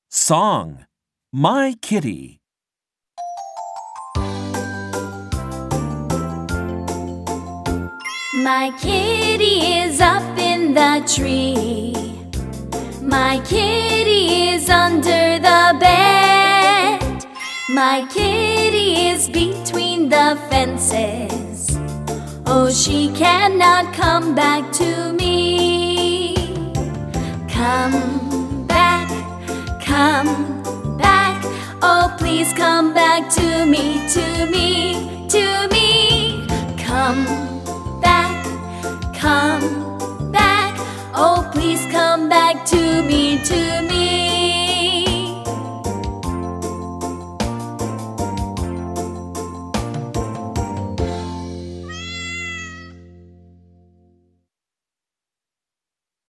Song. My Kitty. My kitty is up in the tree. My kitty is under the bed. My kitty is between the fences. Oh, she cannot come back to me. Come back, come back. Oh, please come back to me, to me, to me. Come back, come